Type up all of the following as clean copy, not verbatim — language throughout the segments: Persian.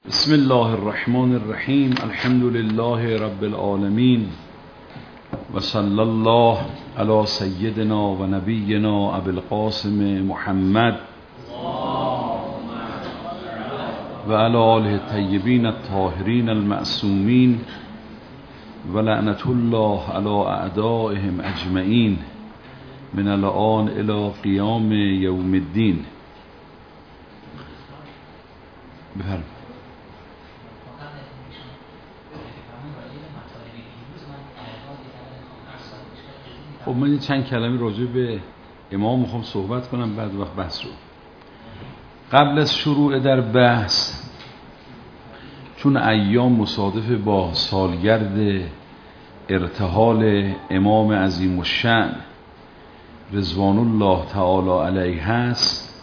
بسم الله الرحمن الرحیم. الحمد لله رب العالمین و صلی الله علی سیدنا و نبینا ابی القاسم محمد و علی آله الطیبین الطاهرین المعصومین و لعنت الله علی اعدائهم اجمعین من الآن الی قیام یوم الدین. بفرمایید. خب من چند کلمه راجع به امام میخوام صحبت کنم، بعد وقت بحث رو. قبل از شروع در بحث، چون ایام مصادف با سالگرد ارتحال امام عظیم الشأن رضوان الله تعالی علیه هست،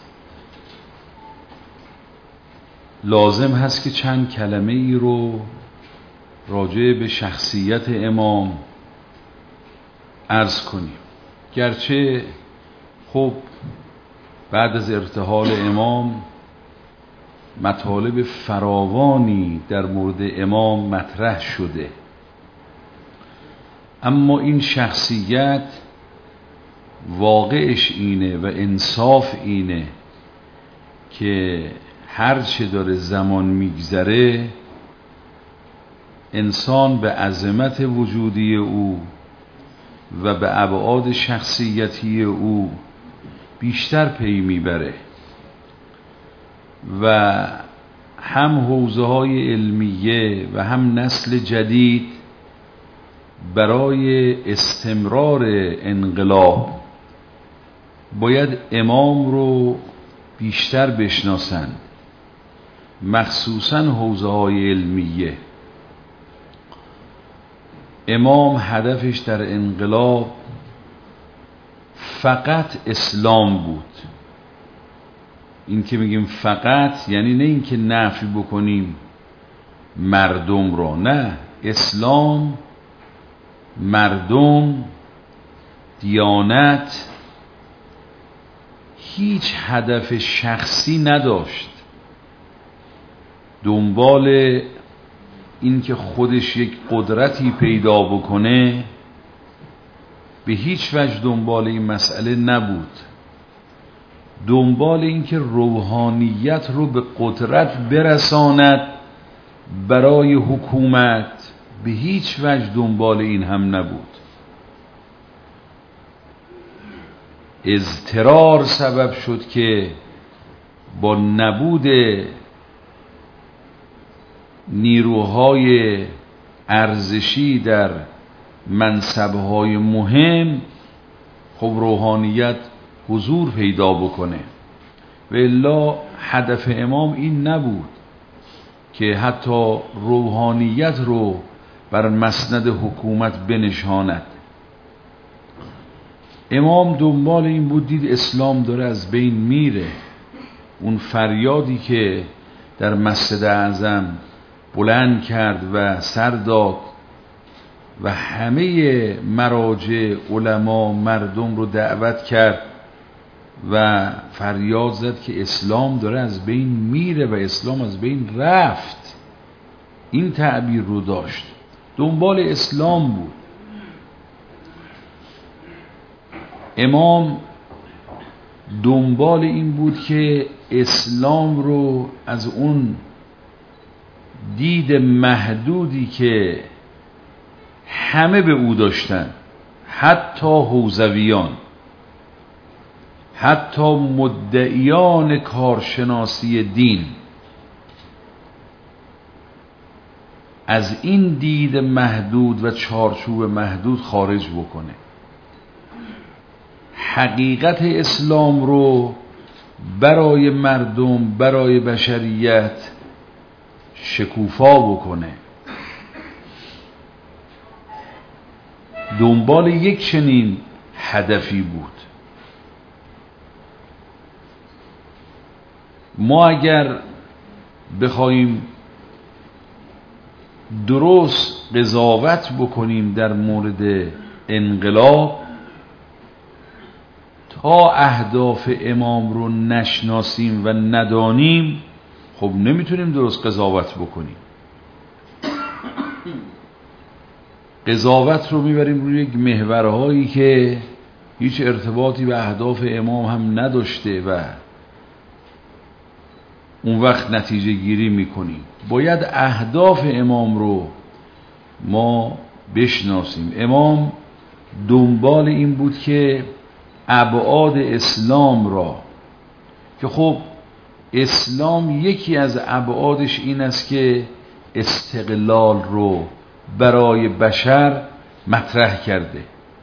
لازم هست که چند کلمه ای رو راجع به شخصیت امام عرض کنیم. گرچه خب بعد از ارتحال امام مطالب فراوانی در مورد امام مطرح شده، اما این شخصیت واقعش اینه و انصاف اینه که هر چه داره زمان میگذره انسان به عظمت وجودی او و به ابعاد شخصیتی او بیشتر پی میبره و هم حوزه های علمیه و هم نسل جدید برای استمرار انقلاب باید امام رو بیشتر بشناسند، مخصوصا حوزه های علمیه. امام هدفش در انقلاب فقط اسلام بود. این که میگیم فقط یعنی نه اینکه نفی بکنیم مردم رو، نه، اسلام، مردم، دیانت، هیچ هدف شخصی نداشت. دنبال این که خودش یک قدرتی پیدا بکنه به هیچ وجه دنبال این مسئله نبود. دنبال این که روحانیت رو به قدرت برساند برای حکومت به هیچ وجه دنبال این هم نبود. اضطرار سبب شد که با نبود نیروهای ارزشی در منصبهای مهم خب روحانیت حضور پیدا بکنه. و الا هدف امام این نبود که حتی روحانیت رو بر مسند حکومت بنشاند. امام دنبال این بود، دید اسلام داره از بین میره. اون فریادی که در مسجد اعظم بلند کرد و سر داد و همه مراجع، علما، مردم رو دعوت کرد و فریاد زد که اسلام داره از بین میره و اسلام از بین رفت، این تعبیر رو داشت. دنبال اسلام بود. امام دنبال این بود که اسلام رو از اون دید محدودی که همه به او داشتن، حتی حوزویان، حتی مدعیان کارشناسی دین، از این دید محدود و چارچوب محدود خارج بکنه. حقیقت اسلام رو برای مردم، برای بشریت شکوفا بکنه. دنبال یک چنین هدفی بود. ما اگر بخوایم درست قضاوت بکنیم در مورد انقلاب، تا اهداف امام رو نشناسیم و ندانیم خب نمیتونیم درست قضاوت بکنیم. قضاوت رو میبریم روی یک محورهایی که هیچ ارتباطی به اهداف امام هم نداشته و اون وقت نتیجه گیری میکنیم. باید اهداف امام رو ما بشناسیم. امام دنبال این بود که ابعاد اسلام را، که خب اسلام یکی از ابعادش این است که استقلال رو برای بشر مطرح کرده،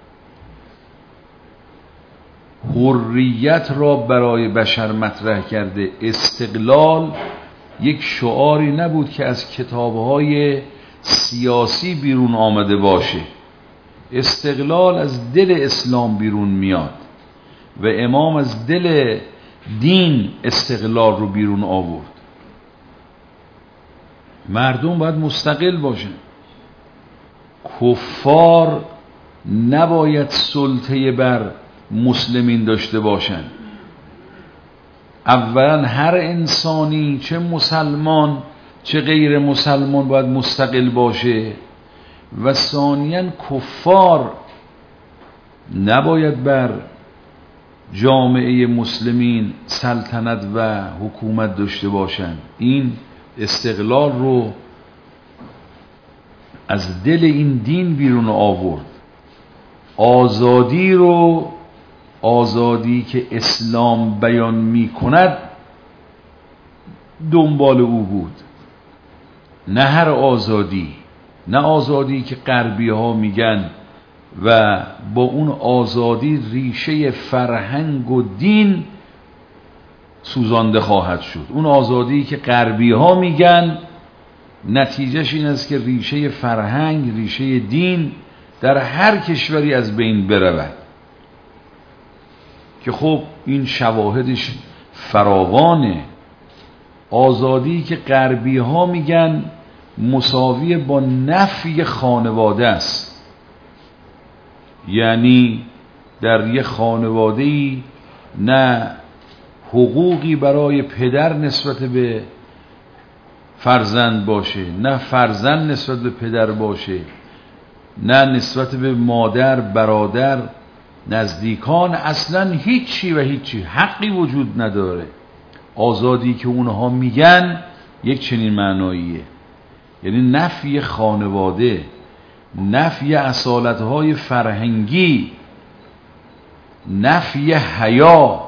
حریت را برای بشر مطرح کرده. استقلال یک شعاری نبود که از کتابهای سیاسی بیرون آمده باشه. استقلال از دل اسلام بیرون میاد و امام از دل دین استقلال رو بیرون آورد. مردم باید مستقل باشن. کفار نباید سلطه بر مسلمین داشته باشن. اولا هر انسانی، چه مسلمان چه غیر مسلمان، باید مستقل باشه و ثانیاً کفار نباید بر جامعه مسلمین سلطنت و حکومت داشته باشند. این استقلال رو از دل این دین بیرون آورد. آزادی رو، آزادی که اسلام بیان می کند، دنبال او بود. نه هر آزادی، نه آزادی که غربی ها میگن و با اون آزادی ریشه فرهنگ و دین سوزانده خواهد شد. اون آزادی که غربی ها میگن نتیجهش این است که ریشه فرهنگ، ریشه دین در هر کشوری از بین برود، که خب این شواهدش فراوانه. آزادی که غربی ها میگن مساوی با نفی خانواده است، یعنی در یک خانواده‌ای نه حقوقی برای پدر نسبت به فرزند باشه، نه فرزند نسبت به پدر باشه، نه نسبت به مادر، برادر، نزدیکان، اصلا هیچی و هیچی حقی وجود نداره. آزادی که اونها میگن یک چنین معناییه، یعنی نفی خانواده، نفی اصالتهای فرهنگی، نفی حیا،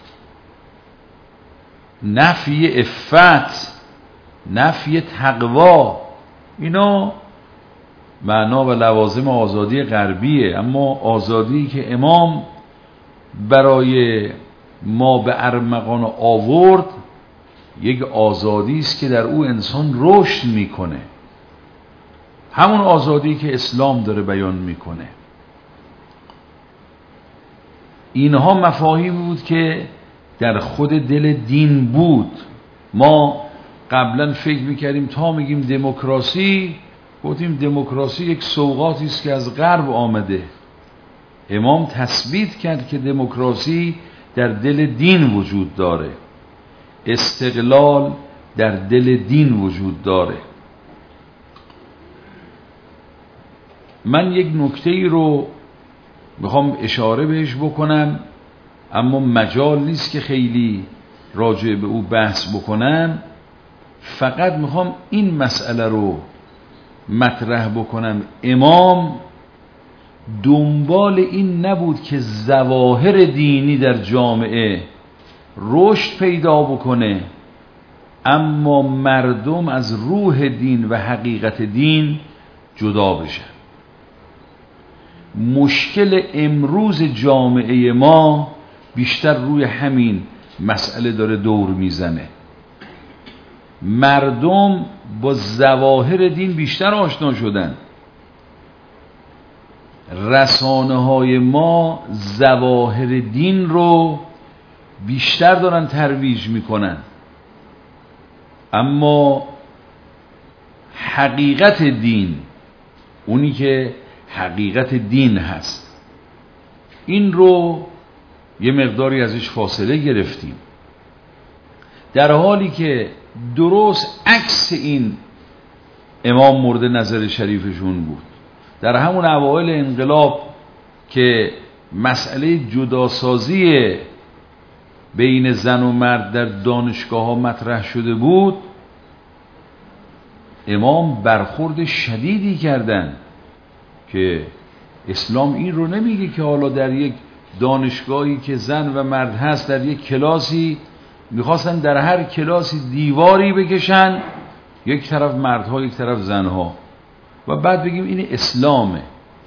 نفی عفت، نفی تقوا. اینا معنا و لوازم آزادی غربیه. اما آزادی که امام برای ما به ارمغان آورد یک آزادی است که در او انسان رشد میکنه، همون آزادی که اسلام داره بیان میکنه. اینها مفاهیمی بود که در خود دل دین بود. ما قبلا فکر میکردیم تا میگیم دموکراسی، گفتیم دموکراسی یک سوغاتی است که از غرب آمده. امام تثبیت کرد که دموکراسی در دل دین وجود داره، استقلال در دل دین وجود داره. من یک نکته‌ای رو میخوام اشاره بهش بکنم، اما مجال نیست که خیلی راجع به او بحث بکنم. فقط میخوام این مسئله رو مطرح بکنم. امام دنبال این نبود که ظواهر دینی در جامعه رشد پیدا بکنه، اما مردم از روح دین و حقیقت دین جدا بشن. مشکل امروز جامعه ما بیشتر روی همین مسئله داره دور میزنه. مردم با ظواهر دین بیشتر آشنا شدن. رسانه های ما ظواهر دین رو بیشتر دارن ترویج میکنن، اما حقیقت دین، اونی که حقیقت دین هست، این رو یه مقداری ازش فاصله گرفتیم. در حالی که درست عکس این امام مورد نظر شریفشون بود. در همون اوایل انقلاب که مسئله جداسازی بین زن و مرد در دانشگاه ها مطرح شده بود، امام برخورد شدیدی کردن که اسلام این رو نمیگه که حالا در یک دانشگاهی که زن و مرد هست، در یک کلاسی میخواستن در هر کلاسی دیواری بکشن، یک طرف مردها یک طرف زنها، و بعد بگیم این اسلامه.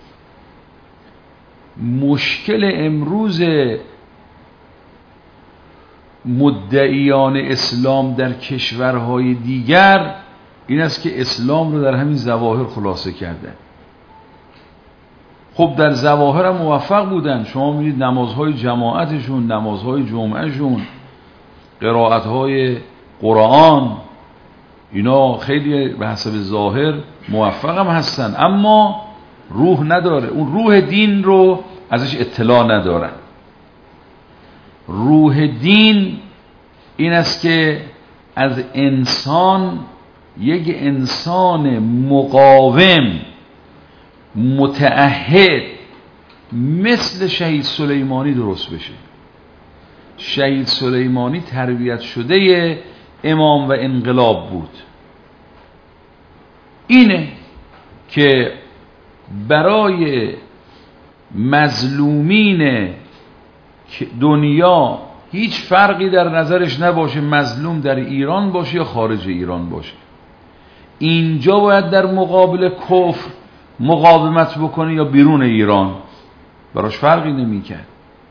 مشکل امروز مدعیان اسلام در کشورهای دیگر این است که اسلام رو در همین ظواهر خلاصه کردن. خب در ظواهر هم موفق بودن. شما می‌بینید نمازهای جماعتشون، نمازهای جمعهشون، قرائت‌های قرآن، اینا خیلی به حسب ظاهر موفق هم هستن، اما روح نداره. اون روح دین رو ازش اطلاع ندارن. روح دین این است که از انسان یک انسان مقاوم متعهد مثل شهید سلیمانی درست بشه. شهید سلیمانی تربیت شده امام و انقلاب بود. اینه که برای مظلومین دنیا هیچ فرقی در نظرش نباشه مظلوم در ایران باشه یا خارج ایران باشه، اینجا باید در مقابل کفر مقاومت بکنه یا بیرون ایران، براش فرقی نمی‌کرد.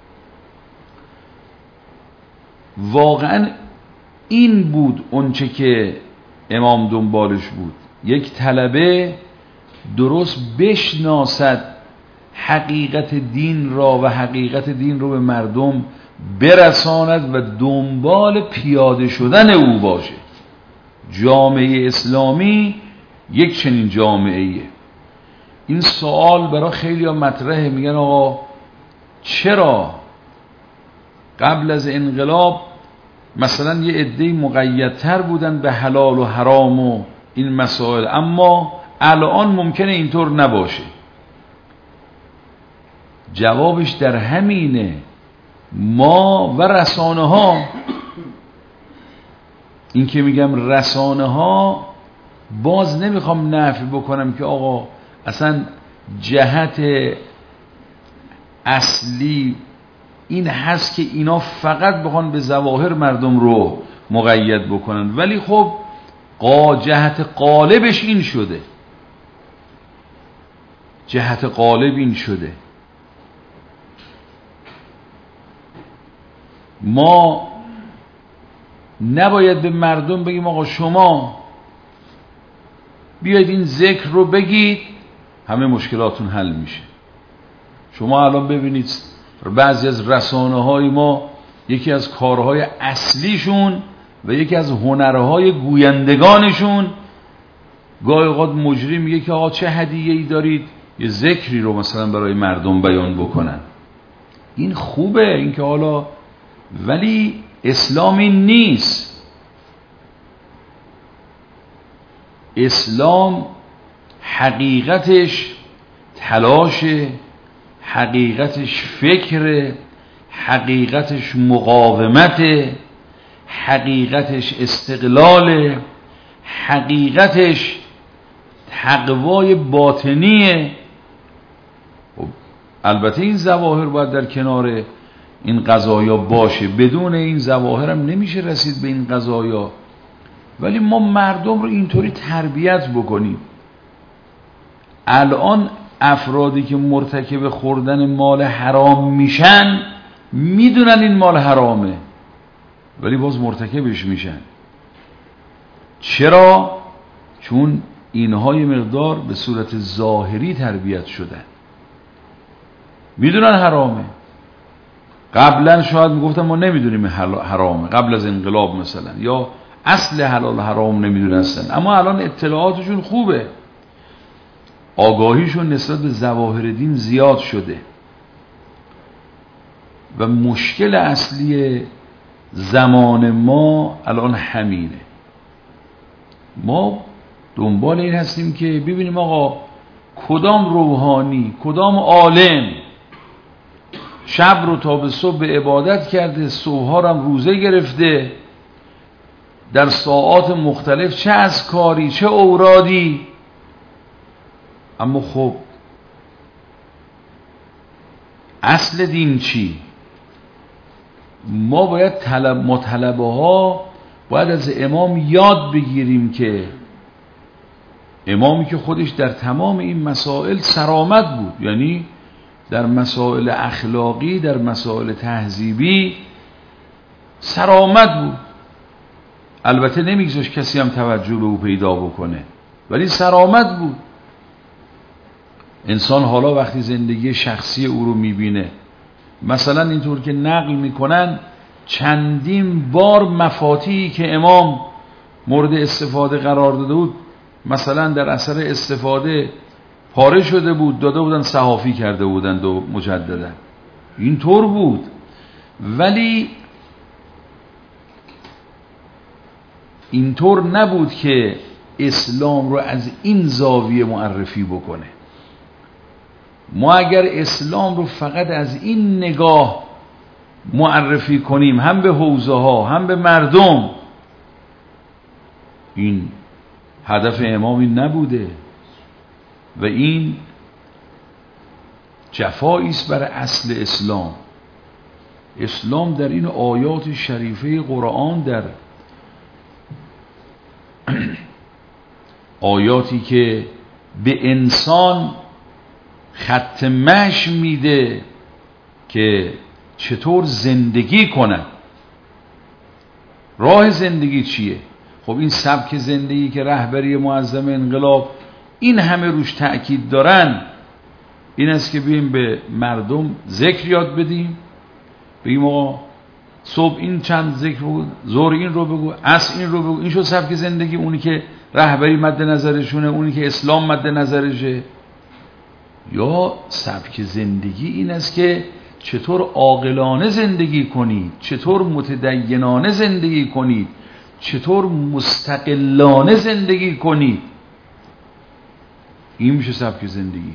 واقعا این بود اونچه که امام دنبالش بود. یک طلبه درست بشناسد حقیقت دین را و حقیقت دین رو به مردم برساند و دنبال پیاده شدن او باشه. جامعه اسلامی یک چنین جامعه‌ایه. این سوال برای خیلی ها مطرحه، میگن آقا چرا قبل از انقلاب مثلا یه عده‌ای مقیدتر بودن به حلال و حرام و این مسائل، اما الان ممکنه اینطور نباشه؟ جوابش در همینه. ما و رسانه ها، این که میگم رسانه ها، باز نمیخوام نفی بکنم که آقا اصلا جهت اصلی این هست که اینا فقط بخوان به ظواهر مردم رو مقید بکنن، ولی خب جهت قالبش این شده. جهت قالب این شده. ما نباید به مردم بگیم آقا شما بیاید این ذکر رو بگید همه مشکلاتون حل میشه. شما الان ببینید بعضی از رسانه های ما یکی از کارهای اصلیشون و یکی از هنرهای گویندگانشون گاهی اوقات مجری میگه که آقا چه هدیه‌ای دارید، یه ذکری رو مثلا برای مردم بیان بکنن. این خوبه، این که حالا، ولی اسلامی نیست. اسلام حقیقتش تلاشه، حقیقتش فکر، حقیقتش مقاومت، حقیقتش استقلال، حقیقتش تقوای باطنیه. البته این ظواهر باید در کنار این قضایا باشه، بدون این ظواهر هم نمیشه رسید به این قضایا، ولی ما مردم رو اینطوری تربیت بکنیم. الان افرادی که مرتکب خوردن مال حرام میشن میدونن این مال حرامه ولی باز مرتکبش میشن. چرا؟ چون اینها یه مقدار به صورت ظاهری تربیت شدن، میدونن حرامه. قبلا شاید میگفتن ما نمیدونیم حرامه، قبل از انقلاب مثلا، یا اصل حلال حرام نمیدونستن، اما الان اطلاعاتشون خوبه، آگاهیشون نسبت به ظواهر دین زیاد شده. و مشکل اصلی زمان ما الان همینه. ما دنبال این هستیم که ببینیم آقا کدام روحانی، کدام عالم شب رو تا به صبح به عبادت کرده، صبح‌ها هم روزه گرفته، در ساعات مختلف، چه اذکاری چه اورادی. اما خب اصل دین چی؟ ما باید طلبه ها باید از امام یاد بگیریم که امامی که خودش در تمام این مسائل سرآمد بود، یعنی در مسائل اخلاقی، در مسائل تهذیبی سرآمد بود. البته نمیگذاشت کسی هم توجه به او پیدا بکنه، ولی سرآمد بود. انسان حالا وقتی زندگی شخصی او رو میبینه، مثلا اینطور که نقل میکنن چندین بار مفاتیحی که امام مورد استفاده قرار داده بود مثلا در اثر استفاده پاره شده بود، داده بودن صحافی کرده بودند و مجددا اینطور بود. ولی اینطور نبود که اسلام رو از این زاویه معرفی بکنه. ما اگر اسلام رو فقط از این نگاه معرفی کنیم، هم به حوزه ها هم به مردم، این هدف امام این نبوده و این جفایی است بر اصل اسلام. اسلام در این آیات شریفه قرآن، در آیاتی که به انسان خط مشی میده که چطور زندگی کنن. راه زندگی چیه؟ خب این سبک زندگی که رهبری معظم انقلاب این همه روش تأکید دارن، این است که بیم به مردم ذکر یاد بدیم، بگیم آقا صبح این چند ذکر بگو، ظهر این رو بگو، عصر این رو بگو. این شد سبک زندگی اونی که رهبری مد نظرشونه، اونی که اسلام مد نظرشه؟ یا سبک زندگی این است که چطور عاقلانه زندگی کنید، چطور متدینانه زندگی کنید، چطور مستقلانه زندگی کنید. این میشه سبک زندگی.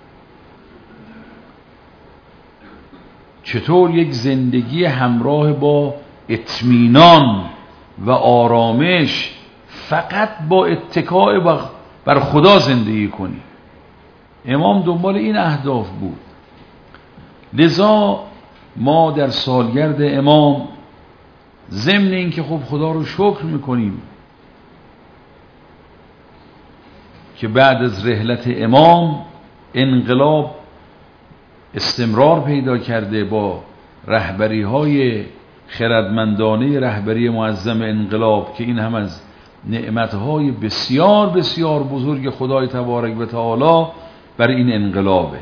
چطور یک زندگی همراه با اطمینان و آرامش فقط با اتکاء بر خدا زندگی کنی. امام دنبال این اهداف بود. لذا ما در سالگرد امام ضمن این که خب خدا رو شکر میکنیم که بعد از رحلت امام انقلاب استمرار پیدا کرده با رهبری های خردمندانه رهبری معظم انقلاب که این هم از نعمتهای بسیار بسیار بزرگ خدای تبارک و تعالی بر این انقلابه.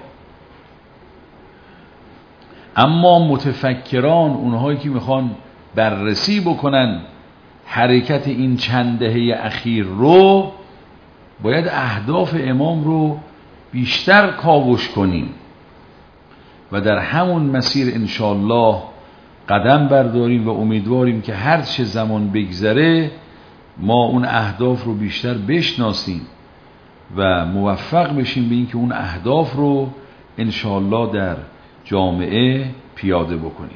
اما متفکران، اونهایی که میخوان بررسی بکنن حرکت این چند دهه اخیر رو، باید اهداف امام رو بیشتر کاوش کنیم و در همون مسیر انشاءالله قدم برداریم و امیدواریم که هر چه زمان بگذره ما اون اهداف رو بیشتر بشناسیم و موفق بشیم به اینکه اون اهداف رو انشاءالله در جامعه پیاده بکنیم.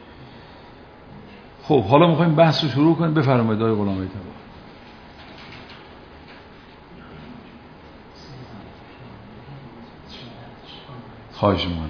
خب حالا میخوایم بحث رو شروع کنیم. بفرمایید آقای غلام طباطبایی. خواهش می‌کنم.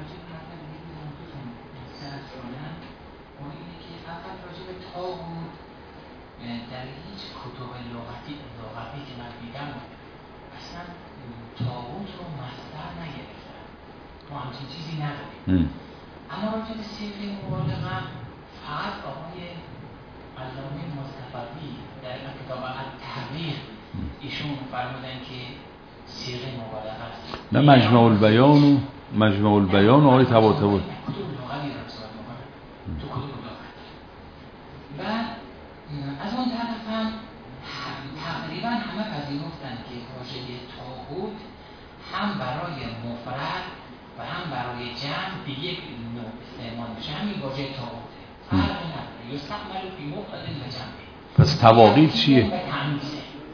در هیچ کتب لغتی که من دیدم اصلا طاغوت رو مصدر نگرفتن، ما همچین چیزی نداریم. اما راجع به صیغه مبالغه فقط آقای علامه مصطفی در کتاب التحریر ایشون فرمودن که صیغه مبالغه است. نه مجمع البیان آقای طباطبایی کتب لغوی رو صحبت می‌کنن تو کتب لغت. و از اون طرف هم تقریبا همه پذیرفتن که واژه طاغوت هم برای مفرد و هم برای جمع به یک نوع استعمال میشه. همین واژه طاغوته، فرقی نداره، یستعمل فی مفرد و جمع. پس طواغیت چیه؟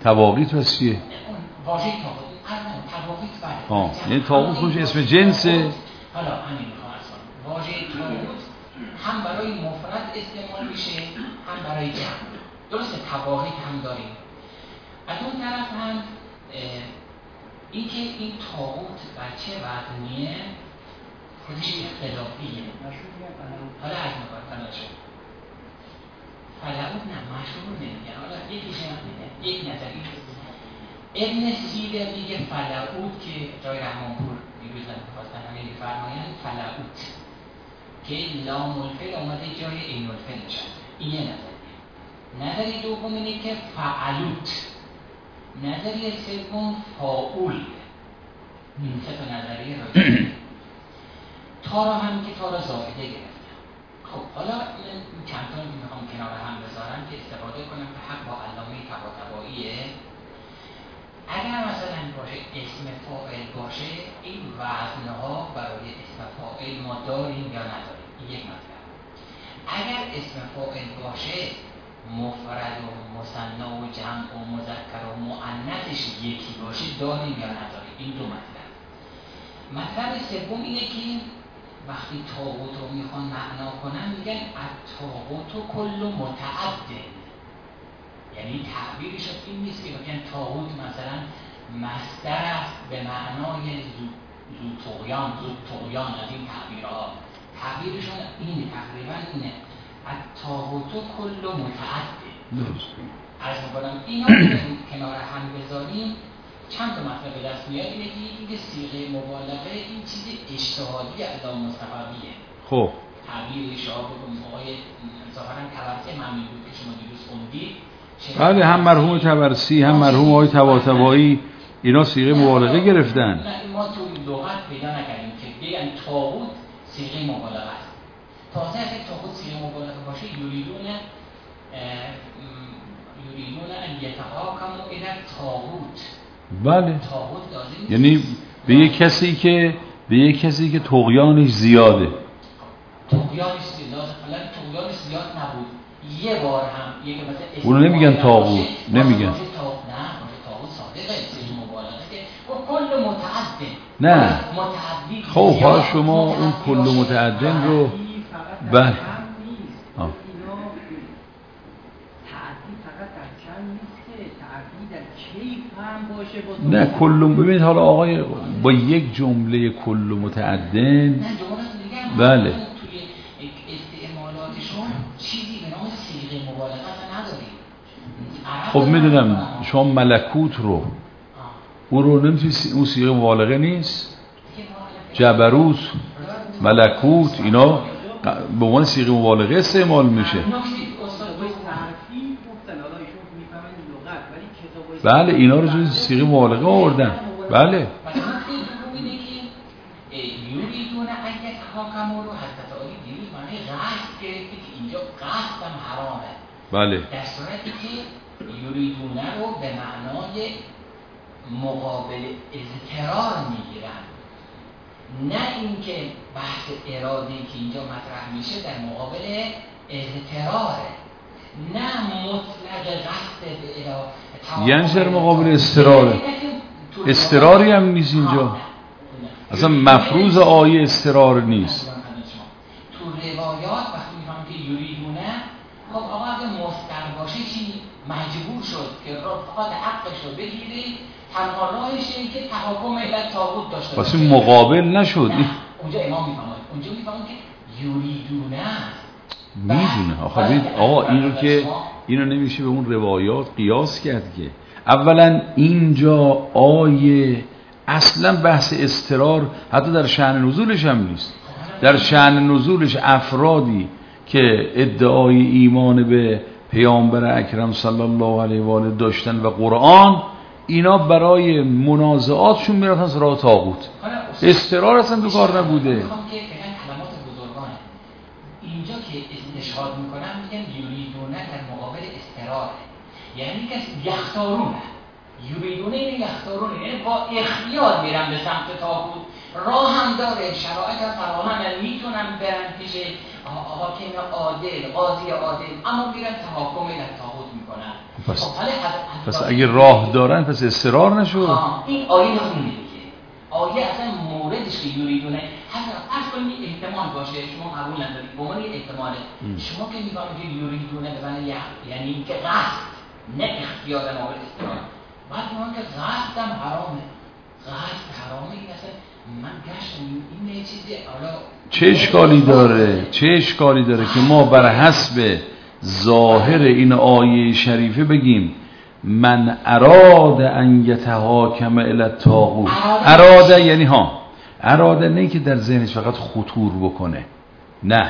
تواقیت پس چیه؟ واژه تواقیت یعنی تاغوت خودش اسم جنسه. حالا همین میخوام اصلا واژه تاغوت هم برای مفرد استعمال میشه هم برای جمع. درسته تواقیت هم داریم. از اون طرف هم این که این تاغوت بر چه وزنیه خودش اختلافیه. حالا از نگاه فلاشه فلعود نه مشهور نمیگن. حالا یکیش نمیگن یک نظری ابن سیده میگه فلعود که جای رحمانپور دیروز خواستن همه فرمایند فلعود که لام الفعل اومده جای عین الفعل نشسته. این یه نظری دوم اینه که فعلوت. نظریه سوم فاعول. این سه تا نظریه راجعه تا را هم که تا را زائده گرفتم. خب حالا من چند تا میخوام کنار هم بذارم که استفاده کنم که حق با علامه طباطباییه. اگر مثلا باشه اسم فاعل باشه این وزنها برای اسم فاعل ما داریم یا نداریم. این یک مطلب. اگر اسم فاعل باشه مفرد و مثنا و جمع و مذکر و مؤنثش یکی باشه داریم یا نداریم. این دو مطلب. مطلب سوم اینه که وقتی طاغوت رو میخوان معنا کنن میگن الطاغوت کل متعدد. یعنی تعبیرش این نیست که بگن طاغوت مثلا مصدر است به معنای زو طغیان از این تعبیرها. تعبیرشون اینه تقریبا اینه الطاغوت کل متعدد. عرض میکنم اینا کنار هم بذاریم چند تا مطلب به دست میاد. اینه که صیغه مبالغه این چیز اجتهادی علامه مصطفویه. خب تعبیر شاه آقای ظاهرا طبرسی ممنون بود که شما دیروز خوندید. بله هم مرحوم طبرسی هم مرحوم آقای طباطبایی اینا صیغه مبالغه گرفتن. ما تو لغت پیدا نکردیم که بگن طاغوت صیغه مبالغه است. تازه اگه طاغوت صیغه مبالغه باشه یریدون ان یتحاکموا الی الطاغوت. بله یعنی به یک کسی که طغیانش زیاده. طغیانش زیاد نبود. یه بار هم یه که مثلا اونو نمیگن طاغوت. نمیگن نه طاغوت صادقه صیغه مبالغه که کل متعدد. نه متعدد. خب شما اون کل متعدد رو بله نه کل. ببینید حالا آقای با یک جمله کل متعدد بله توی استعمالاتشون چیزی به نام صیغه مبالغه نداریم. خب میدونم شما ملکوت رو اون رو نمیتونی اون صیغه مبالغه نیست. جبروت ملکوت اینا به عنوان صیغه مبالغه استعمال میشه. بله اینا رو جز صیغه مبالغه آوردن. بله مثلا اینه که یریدون ان یتحاکموا رو حضرت علی دیروز معنی قصد گرفته که اینجا قصد هم حرامه. بله در صورتی که یریدون رو به معنای مقابل اضطرار میگیرن، نه اینکه بحث ارادی که اینجا مطرح میشه در مقابل اضطراره، نه مطلق قصد به اراده. یعنی در مقابل استراره. استراری هم نیست اینجا. اصلا مفروض آیه استرار نیست. تو روایات وقتی میفهمم که یریدونه، خب آقا اگه مستر باشه چی؟ مجبور شد که فقط حقش رو بگیره. تنها راهش اینه که تحاکم الی طاغوت داشته باشه. واسه مقابل نشد. اونجا امام میفهمه. اونجا میفهمه که یریدونه میدونه. آقا اینو نمیشه به اون روایات قیاس کرد که اولا اینجا آیه اصلا بحث استرار حتی در شأن نزولش هم نیست. در شأن نزولش افرادی که ادعای ایمان به پیامبر اکرم صلی الله علیه و آله داشتن و قرآن، اینا برای منازعاتشون میرفتن سراغ طاغوت. استرار اصلا تو کار نبوده. اینجا که استشهاد میکنن میگن یریدونه در مقابل استراره، یعنی که یختارونه. یریدونه این یختارونه، یعنی با اختیار میرن به سمت طاغوت. راه هم داره، شرایط هم فراهم، میتونن برن پیش حاکم عادل، قاضی عادل، اما میرن تحاکم در طاغوت میکنن. پس اگه راه دارن پس اصرار نشو. این آیه نخونده دیگه. آیه اصلا موردش که یوریدونه حتی فرض کنید احتمال باشه، شما قبول ندارید به عنوان احتماله. شما که میگید که یوریدونه بزنه یعنی اینکه قصد نه اختیار مورد استرار. بعد میگن که قصد هم حرامه. قصد حرامه این اصلا من گشتم این چیزی حالا چه اشکالی داره که ما بر حسب ظاهر این آیه شریفه بگیم من اراد ان یتحاکم الی الطاغوت. اراده یعنی اراده نه که در ذهنش فقط خطور بکنه، نه،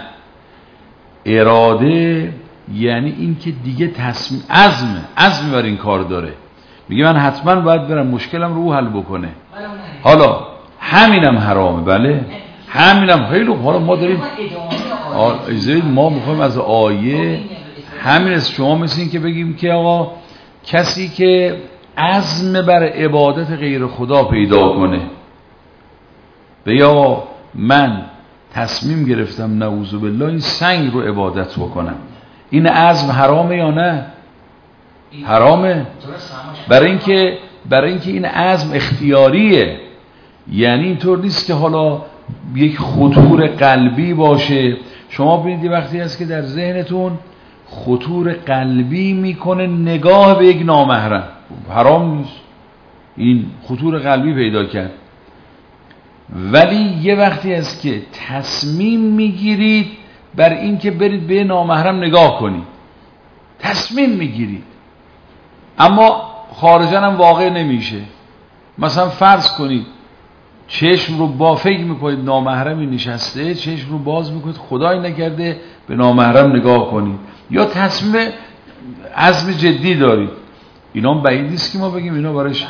اراده یعنی این که دیگه تصمیم عزم بر این کار داره، میگه من حتما باید برم مشکلم رو حل بکنه. حالا همینم حرامه، بله همینم خیلی خوب. حالا ما داریم ما میخوایم از آیه همین از شما مثل این که بگیم که آقا کسی که عزم بر عبادت غیر خدا پیدا کنه به یا من تصمیم گرفتم نعوذ بالله این سنگ رو عبادت بکنم، این عزم حرامه یا نه؟ حرامه. برای اینکه این عزم اختیاریه، یعنی اینطور نیست که حالا یک خطور قلبی باشه. شما ببینید وقتی هست که در ذهنتون خطور قلبی میکنه نگاه به یک نامحرم، حرام نیست، این خطور قلبی پیدا کرد. ولی یه وقتی هست که تصمیم میگیرید بر این که برید به نامحرم نگاه کنید، تصمیم میگیرید، اما خارجاً هم واقع نمیشه. مثلا فرض کنید چشم رو فکر میکنید نامحرمی نشسته، چشم رو باز میکنید خدای نکرده به نامحرم نگاه کنید، یا تصمیم عزم جدی دارید. اینا هم بعید نیست که ما بگیم اینا برایش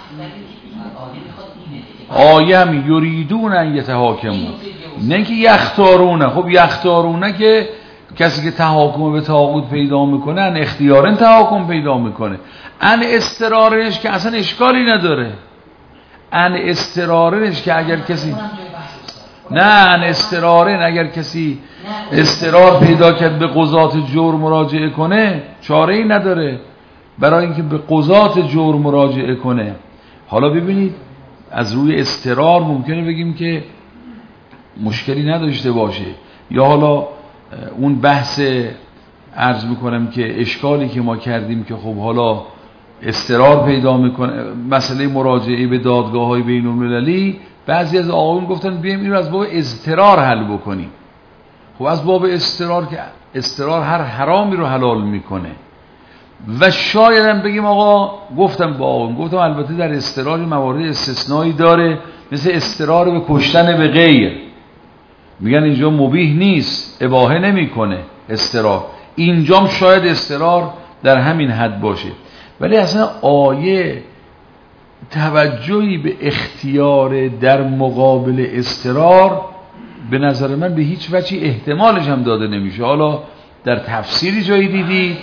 آیه هم یریدون ان یتحاکمون، نه که یختارونه. خب یختارونه که کسی که تحاکم به طاغوت پیدا میکنه ان اختیارن تحاکم پیدا میکنه، ان استرارش که اصلا اشکالی نداره، ان استرارش که اگر کسی ان استرارن اگر کسی استرار پیدا کرد به قضات جور مراجعه کنه چاره ای نداره برای اینکه به قضات جور مراجعه کنه. حالا ببینید از روی استرار ممکنه بگیم که مشکلی نداشته باشه، یا حالا اون بحث عرض میکنم که اشکالی که ما کردیم که خب حالا استرار پیدا میکنه، مسئله مراجعه به دادگاه‌های بین‌المللی، بعضی از آقایون گفتن بیایم این رو از باب اضطرار حل بکنیم. خب از باب اضطرار که اضطرار هر حرامی رو حلال میکنه و شاید هم بگیم آقا گفتم البته در اضطرار موارد استثنایی داره، مثل اضطرار به کشتن به غیر، میگن اینجا مبیح نیست، اباحه نمیکنه اضطرار، اینجام شاید اضطرار در همین حد باشه. ولی اصلا آیه توجهی به اختیار در مقابل اضطرار به نظر من به هیچ وجهی احتمالش هم داده نمیشه. حالا در تفسیری جایی دیدی؟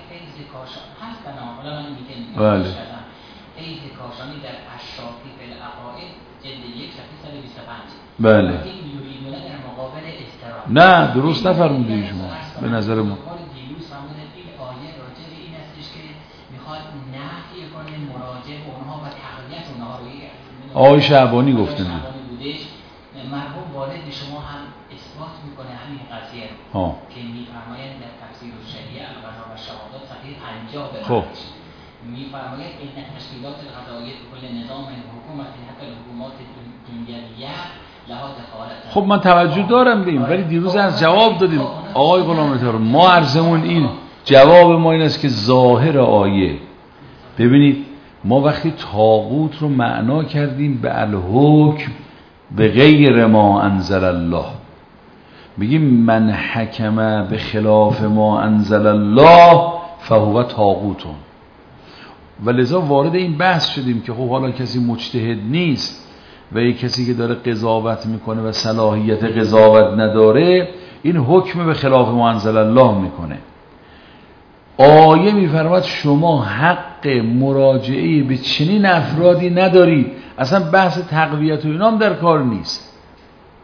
بله. فیض کاشانی در اشرافی فی العقائد جلد 1 صفحه 125. بله. یریدونه در مقابل استرار. نه درست نفرمودید شما به نظر ما. دیروز فرمودن این آیه راجع به این هستش که میخواد نفی کنه مراجعه به اونها و تقویت اونها رو. آقای شعبانی گفتن. مرحوم والد شما هم اثبات میکنه همین قضیه رو که میفرمایند در تفسیر الشریعه القضا و شهادات صفحه 50 خب میفرماید این تشکیلات القضاییه کل نظام حکومت حتی حکومات دنیویه لحاظ خالص. خب من توجه دارم بیم، ولی دیروز از جواب دادیم آقای غلامتار، ما عرضمون این جواب ما این است که ظاهر آیه، ببینید ما وقتی طاغوت رو معنا کردیم به الحکم به غیر ما انزل الله، میگیم من حکم به خلاف ما انزل الله فهو طاغوتون، و لذا وارد این بحث شدیم که خب حالا کسی مجتهد نیست و یک کسی که داره قضاوت میکنه و صلاحیت قضاوت نداره این حکم به خلاف ما انزل الله میکنه. آیه میفرماد شما حق مراجعه به چنین افرادی ندارید، اصلا بحث تقویت و اینام در کار نیست.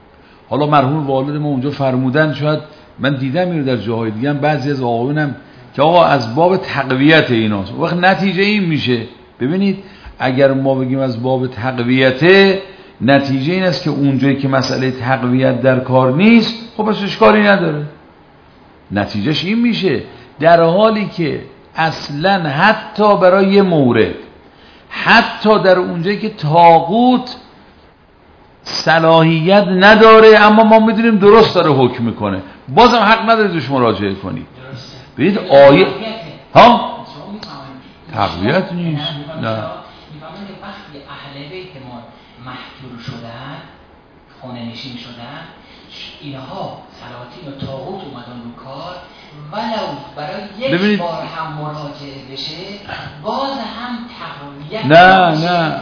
حالا مرحوم والد ما اونجا فرمودن، شاید من دیدم اینو در جاهای دیگه هم بعضی از آقایونم که آقا از باب تقویت ایناست. وقت نتیجه این میشه، ببینید اگر ما بگیم از باب تقویته، نتیجه این است که اونجایی که مسئله تقویت در کار نیست خب پس اشکالی نداره. نتیجهش این میشه در حالی که اصلا حتی برای یه مورد، حتی در اونجایی که طاغوت صلاحیت نداره اما ما میدونیم درست داره حکم میکنه، بازم حق نداره توش مراجعه کنی. ببینید آیه ها تقویت نیست. نه وقتی اهل بیت ما محجور شدن، خانه نشین شدن، اینها سلاطین و طاغوت اومدن رو کار، ولو برای یک بار هم مراجعه بشه باز هم تقویت نه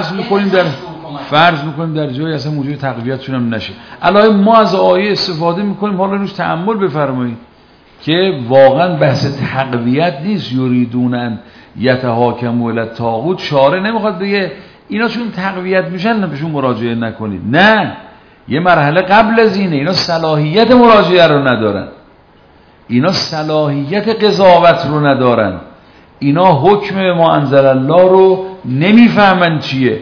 فرض میکنیم در جایی اصلا موجود تقویتشون هم نشه. الان ما از آیه استفاده میکنیم، حالا روش تأمل بفرمایید که واقعا بحث تقویت نیست. یریدون یتحاکموا الی الطاغوت، شارع نمیخواد بگه اینا چون تقویت میشن بهشون مراجعه نکنید. نه، یه مرحله قبل از اینه. اینا صلاحیت مراجعه رو ندارن، اینا صلاحیت قضاوت رو ندارن، اینا حکم ما انزل الله رو نمیفهمن چیه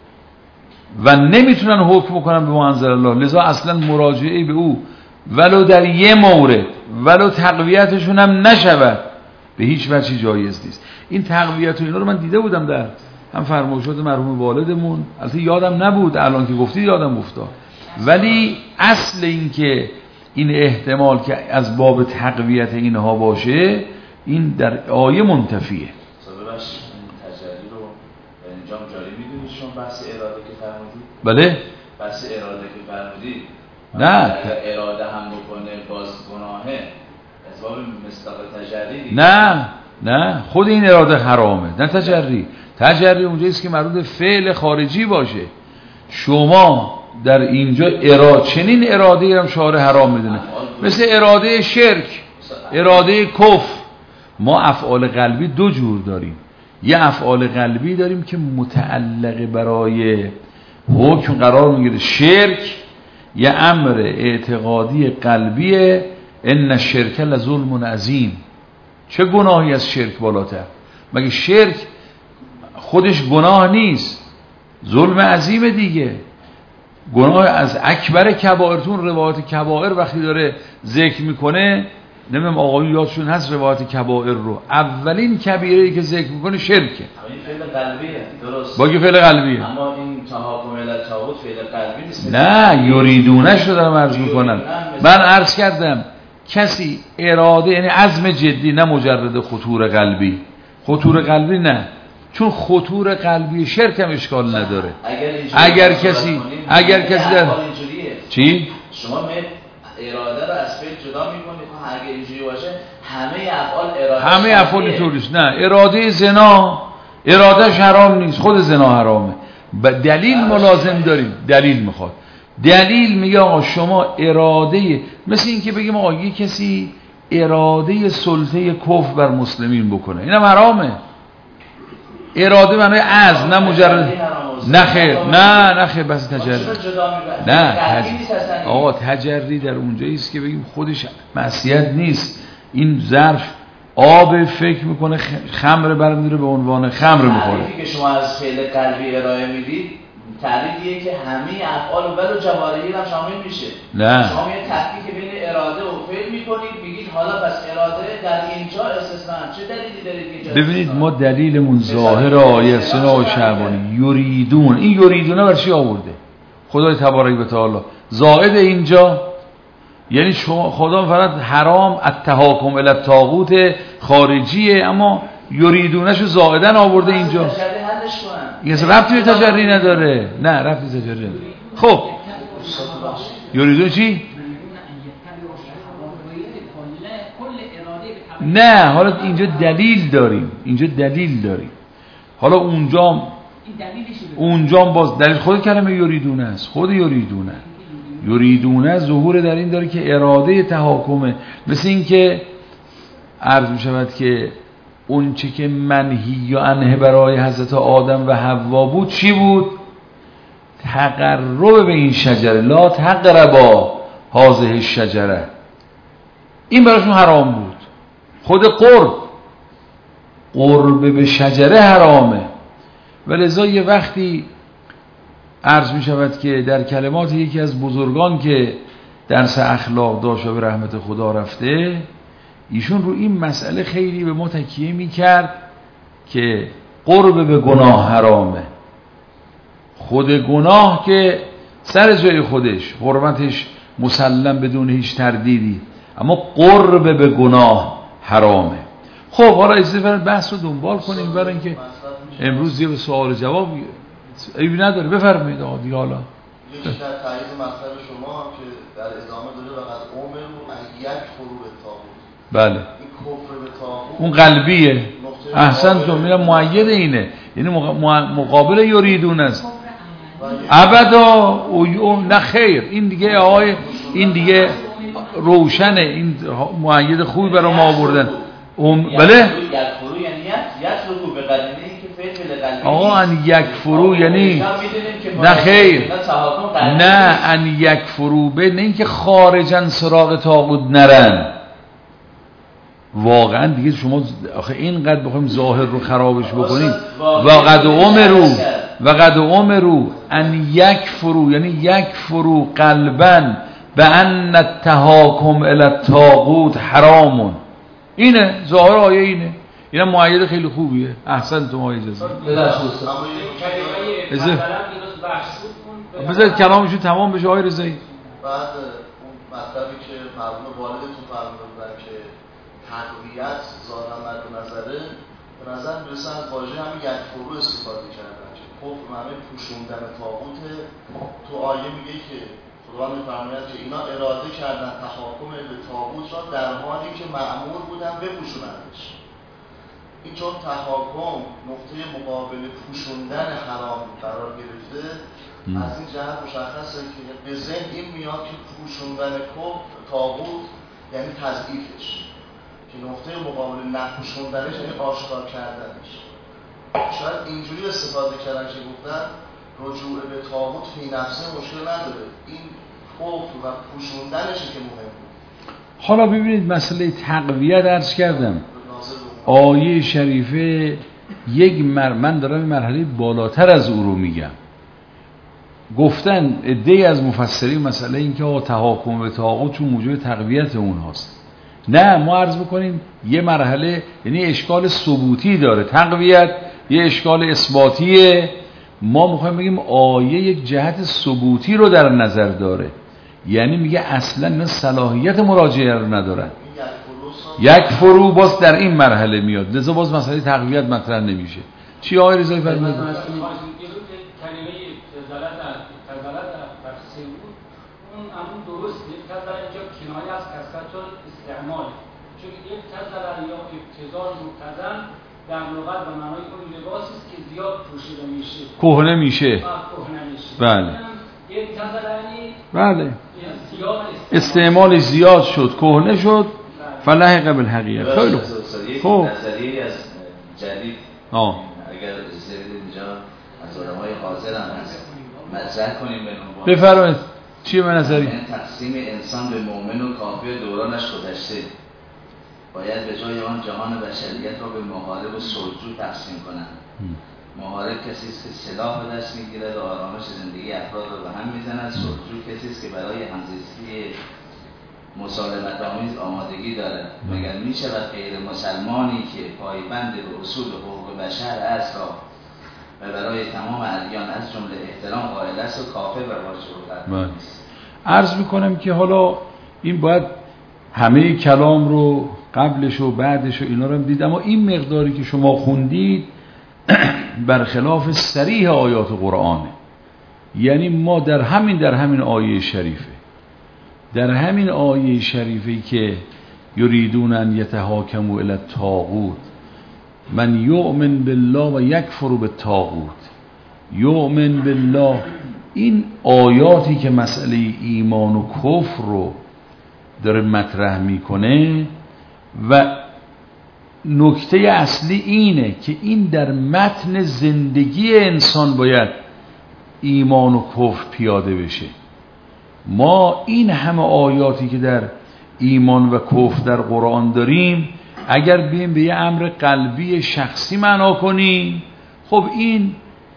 و نمیتونن حکم کنن به ما انزل الله، لذا اصلا مراجعه به او ولو در یه مورد ولو تقویتشون هم نشود به هیچ وجهی جایز نیست. این تقویت و اینا رو من دیده بودم در هم فرمایشات مرحوم والدمون، البته یادم نبود، الان که گفتی یادم افتاد. ولی اصل این که این احتمال که از باب تقویت اینها باشه این در آیه منتفیه. صاحبش تجلی رو انجام جاری میدونید شما بحث اراده که فرمودید؟ بله بحث اراده که فرمودید نه اگر اراده هم بکنه باز گناهه از باب مصداق تجلی دیگه. نه خود این اراده حرامه، نه تجری اونجاییست که مربوط به فعل خارجی باشه. شما در اینجا چنین اراده ای هم شارع حرام میدونه، مثل اراده شرک، اراده کفر. ما افعال قلبی دو جور داریم، یه افعال قلبی داریم که متعلق برای حکم قرار میگیره، شرک یه امر اعتقادی قلبیه، ان الشرک لظلم عظیم. چه گناهی از شرک بالاتر؟ مگه شرک خودش گناه نیست؟ ظلم عظیم دیگه. گناه از اکبر کبائرتون، روایت کبائر وقتی داره ذکر میکنه، نمیدونم آقایی یادشون هست روایت کبائر رو، اولین کبیره‌ای که ذکر میکنه شرکه. این فعل قلبیه، درست. باقی فعل قلبیه. اما این تحاکم الی الطاغوت فعل قلبی نیست. نه، یریدونش رو دارم عرض میکنم. من عرض کردم کسی اراده، یعنی عزم جدی، نه مجرد خطور قلبی. خطور قلبی نه، چون خطور قلبی شرک هم اشکال نداره. اگر کسی در چی؟ شما اراده رو از فعل جدا میکنید، اگه اینجوری باشه همه افعال اراده، همه افعال اینطوریست. نه، اراده زنا ارادهش حرام نیست، خود زنا حرامه. دلیل ملازم داریم، دلیل میخواد، دلیل میگه آقا شما اراده، مثل این که بگیم آقا یه کسی اراده سلطه کفر بر مسلمین بکنه، اینم حرامه. اراده معنی عزم، نه مجرد. نه خیر بس تجری. نه آقا تجری در اونجایی است که بگیم خودش معصیت نیست. این ظرف آب فکر میکنه خمر برمی‌داره به عنوان خمر میخوره. تعریفی که شما از فعل قلبی ارائه میدید تعریفیه که همه افعال و ولو جوارحی هم شامل میشه. نه، شما یه تفکیک بین اراده و فعل میکنید، میگید حالا پس اراده در اینجا استثناء. چه دلیلی دارید اینجا؟ ببینید ما دلیلمون ظاهر آیه سنا و شعبانی. یریدون، این یریدونه برای چی آورده؟ خدای تبارک و تعالی زائد اینجا، یعنی شما خدا فرض حرام التحاکم الی الطاغوت خارجیه، اما یریدونه‌شو زائدن آورده اینجا. این ربطی به تجری نداره. نه ربطی به تجری نداره. خب یریدون چی؟ نه، حالا اینجا دلیل داریم، حالا اونجا باز دلیل خود کلمه یریدونه است. خود یریدونه ظهور در این داره که اراده تحاکمه. مثل این که عرض می شود که اون چی که منهی عنه برای حضرت آدم و حوا بود چی بود؟ تقرب به این شجره، لا تقربا هذه الشجره. این براشون حرام بود. خود قرب به شجره حرامه. ولذا یه وقتی عرض می شود که در کلمات یکی از بزرگان که درس اخلاق داشت و به رحمت خدا رفته، ایشون رو این مسئله خیلی به ما تکیه می کرد که قرب به گناه حرامه. خود گناه که سر جای خودش حرمتش مسلم بدون هیچ تردیدی، اما قرب به گناه حرامه. خب حالا اجازه فرمایید بحث رو دنبال کنیم برای اینکه امروز یه سوال جواب عیبی نداره. بفرمایید آقا دیگه. حالا یکی در تایید مطلب شما هم که در ادامه داره وقت عمر رو یک فرو به طاغوت. بله. این کفر به طاغوت اون قلبیه. احسنتم. میگم مؤید اینه، یعنی مقابل یریدون است. ابدا نه خیر. این دیگه آقای این دیگه روشنه. این مؤید خوبی برای ما آوردن. بله. آقا ان یک فرو یعنی نه خیر، نه ان یک فرو به نه اینکه خارجن سراغ طاغوت نرن. واقعا دیگه شما آخه اینقدر بخوایم ظاهر رو خرابش بکنیم. و قد عمرو ان یک فرو یعنی یک فرو قلبا به ان التحاکم الی الطاغوت حرامون. اینه ظاهر آیه اینه. اینا مؤید خیلی خوبیه. احسنتم آقای اجازه. بذارید کلامشون تمام بشه آقای رضایی. بعد اون مطلبی که مرحوم والدتون فرمودن که تقویت ظاهرا مد نظره، به نظر میرسه از واژه همین یک فرو استفاده کردن که کفر معنی پوشوندن طاغوت. تو آیه میگه که خداوند میفرماید که اینا اراده کردن تحاکم به طاغوت را در حالی که مأمور بودن بپوشونندش. این چون تحاکم نقطه مقابل پوشوندن حرام قرار گرفته، از این جهت مشخصه که به ذهن این میاد که پوشوندن طاغوت یعنی تضعیفش، که نقطه مقابل نپوشوندنش یعنی آشکار کردنش. شاید اینجوری استفاده کردن که گفتن رجوع به طاغوت فی نفسه مشکل نداره، این کفر و پوشوندنشه که مهم بود. حالا ببینید مسئله تقویت عرض کردم. آیه شریفه من دارم این مرحله بالاتر از او رو میگم. گفتن عده‌ای از مفسرین مسئله این که تحاکم به طاغوت چون موجب تقویت اونهاست. نه، ما عرض بکنیم یه مرحله یعنی اشکال ثبوتی داره. تقویت یه اشکال اثباتیه. ما میخوایم بگیم آیه یک جهت ثبوتی رو در نظر داره، یعنی میگه اصلا صلاحیت مراجعه رو ندارن. یک فرو باز در این مرحله میاد، لذا باز مسئله تقویت مطرح نمیشه. چی آقای رضایی فرمودید؟ کلمه تزلت در سعود اون همون درسته. تزلت اینجا کنایه از کثرت استعمال، چون یک تزلت یا ابتذال مبتذل در لغت به معنای اون لباسی است که زیاد پوشیده میشه، کهنه میشه. بله. یک تزلت بله. استعمال زیاد شد، کهنه شد، فلحق بالحقیقه. خیلی خوب. نظریه از جدید اگر اینجا از علمای حاضر هم هست مطرح کنیم به عنوان بفرمایید. چیه من نظری؟ تقسیم انسان به مؤمن و کافر دورانش گذشته، باید به جای آن جهان بشریت را به محارب و صلحجو تقسیم کنند. محارب کسی است که سلاح به دست میگیرد و آرامش زندگی افراد را به هم میزند. صلحجو کسی است که برای همزیستی مسالمت آمیز آمادگی دارد. مگر می شود غیر مسلمانی که پایبند به اصول حقوق بشر است را و برای تمام ادیان از جمله احترام قائل است و کافر و واجب است؟ عرض میکنم که حالا این باید همه کلام رو قبلش و بعدش و اینا رو هم دید، اما این مقداری که شما خوندید برخلاف صریح آیات قرآنه. یعنی ما در همین آیه شریفه، در همین آیه شریفی که یریدون ان یتحاکموا الی الطاغوت من یؤمن بالله و یکفر بالطاغوت یؤمن بالله، این آیاتی که مسئله ایمان و کفر رو داره مطرح میکنه و نکته اصلی اینه که این در متن زندگی انسان باید ایمان و کفر پیاده بشه. ما این همه آیاتی که در ایمان و کفر در قرآن داریم اگر بیم به یه امر قلبی شخصی معنا کنیم، خب این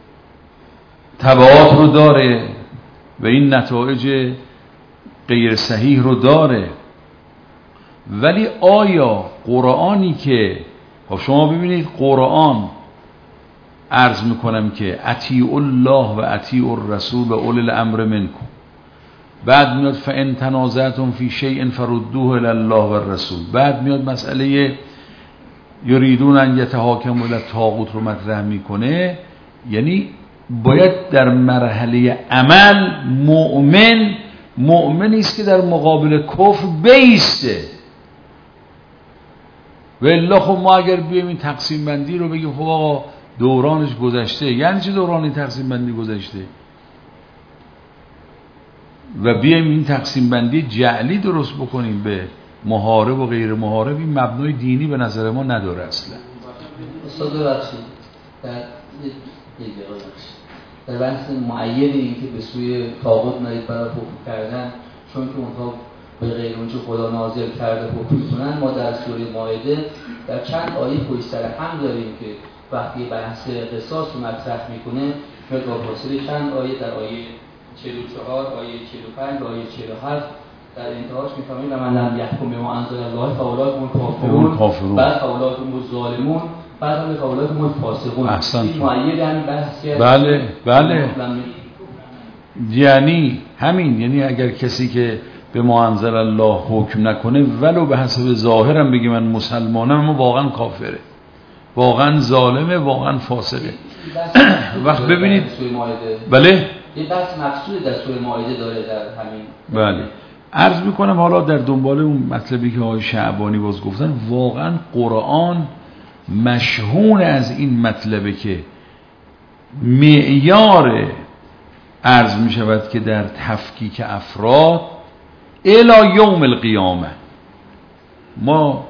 تبعات رو داره و این نتایج غیر صحیح رو داره. ولی آیا قرآنی که خب شما ببینید قرآن عرض میکنم که اطیعوا الله و اطیعوا الرسول و اولی الامر منکم، بعد میاد فان تنازعتم فی شیء فردوه الی الله و الرسول، بعد میاد مسئله یریدون ان یتحاکموا الی الطاغوت رو مطرح میکنه. یعنی باید در مرحله عمل مؤمنی است که در مقابل کفر بیسته. و الا خب ما اگر بیایم این تقسیم بندی رو بگیم خب آقا دورانش گذشته، یعنی چه دورانی تقسیم بندی گذشته؟ و بیایم این تقسیم بندی جعلی درست بکنیم به محارب و غیر محارب، این مبنای دینی به نظر ما نداره اصلا. استاد بخشید در بحث معید این که به سوی طاغوت نرید برای حکم کردن، چون که اونها به غیر اونچه خدا نازل کرده حکم می‌کنن، ما در سوره مائده در چند آیه پشت سر هم داریم که وقتی بحث قصاص رو مطرح میکنه میاد با فاصله چند آیه، در آیه 44 آیه 45 آیه 47 در انتهاش میفهمید من لم یحکم بما انزل الله فاولئک هم الکافرون، بعد فاولئک هم الظالمون، بعد هم فاولئک هم الفاسقون. این معید همین بحثی است. بله یعنی همین، یعنی اگر کسی که به ما انزل الله حکم نکنه ولو به حسب ظاهرم بگه من مسلمانم، اما واقعا کافره، واقعا ظالمه، واقعا فاسقه. وقت ببینید بله یه بحث مقصود در سوره مائده داره در همین. بله عرض میکنم حالا در دنبال اون مطلبی که آقای شعبانی باز گفتن، واقعا قرآن مشهون از این مطلبه که معیار عرض میشود که در تفکیک افراد الی یوم القیامه ما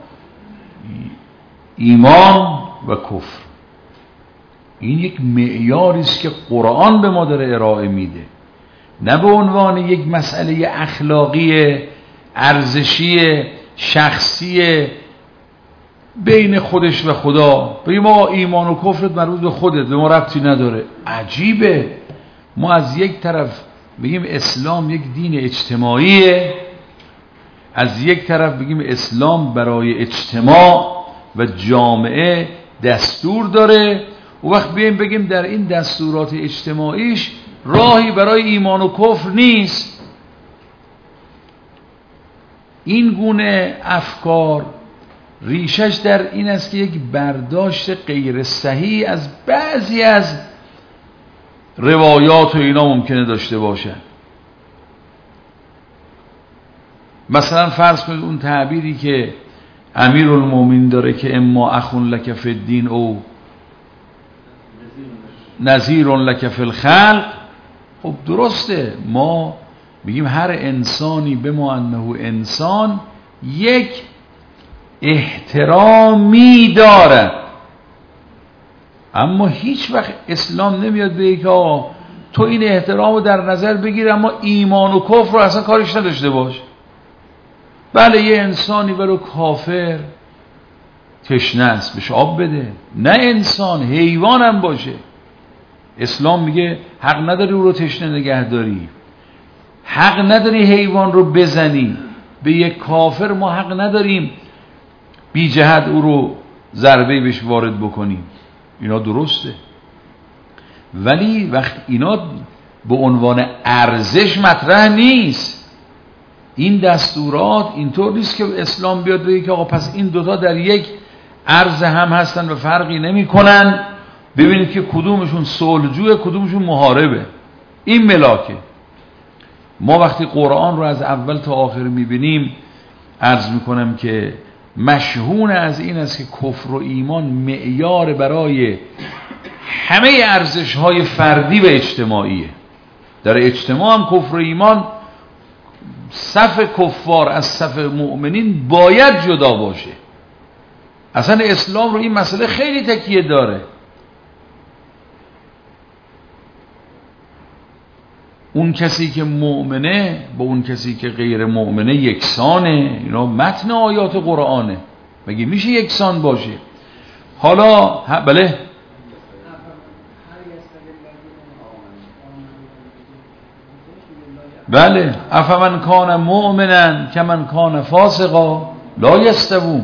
ایمان و کفر، این یک معیاری است که قرآن به ما داره ارائه میده، نه به عنوان یک مسئله اخلاقی ارزشی شخصی بین خودش و خدا. بگیم ما ایمان و کفرت مربوط به خودت، به ما ربطی نداره. عجیبه ما از یک طرف بگیم اسلام یک دین اجتماعیه، از یک طرف بگیم اسلام برای اجتماع و جامعه دستور داره، و وقت بگیم در این دستورات اجتماعیش راهی برای ایمان و کفر نیست. این گونه افکار ریشش در این است که یک برداشت غیر صحیح از بعضی از روایات و اینا ممکنه داشته باشن. مثلا فرض کنید اون تعبیری که امیرالمومنین داره که اما اخون لک فی الدین او نذیر لک فی الخلق، خب درسته، ما میگیم هر انسانی بما انه انسان یک احترامی دارد، اما هیچ وقت اسلام نمیاد بگه که آقا تو این احترام رو در نظر بگیر اما ایمان و کفر رو اصلا کارش نداشته باش. بله یه انسانی ولو کافر تشنه است بهش آب بده، نه انسان، حیوان هم باشه. اسلام میگه حق نداری او رو تشنه نگه داری، حق نداری حیوان رو بزنی. به یک کافر ما حق نداریم بی جهت او رو ضربه بهش وارد بکنیم، اینا درسته. ولی وقت اینا به عنوان ارزش مطرح نیست. این دستورات اینطور نیست که اسلام بیاد بگه که آقا پس این دوتا در یک عرض هم هستن و فرقی نمی کنن، ببینید که کدومشون صلحجوه کدومشون محاربه. این ملاکه. ما وقتی قرآن رو از اول تا آخر میبینیم عرض میکنم که مشهون از این است که کفر و ایمان معیار برای همه ارزش‌های فردی و اجتماعیه. در اجتماع هم کفر و ایمان، صف کفار از صف مؤمنین باید جدا باشه. اصلا اسلام رو این مسئله خیلی تکیه داره. اون کسی که مؤمنه با اون کسی که غیر مؤمنه یکسانه. اینا متن آیات قرآنه. مگه میشه یکسان باشه؟ حالا بله بله افمن کان مؤمنا کمن کان فاسقا لا یستوون.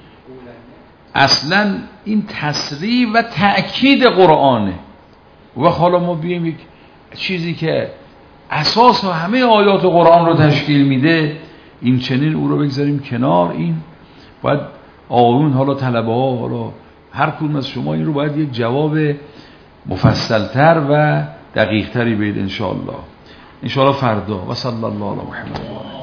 اصلا این تصریح و تأکید قرآنه. و حالا ما بیایم یک چیزی که اساس و همه آیات قرآن رو تشکیل میده این چنین او رو بگذاریم کنار. این باید آقایون، حالا طلبه ها، حالا هر کدوم از شما این رو باید یک جواب مفصلتر و دقیقتری بید انشاءالله فردا. و صلی الله علی محمد.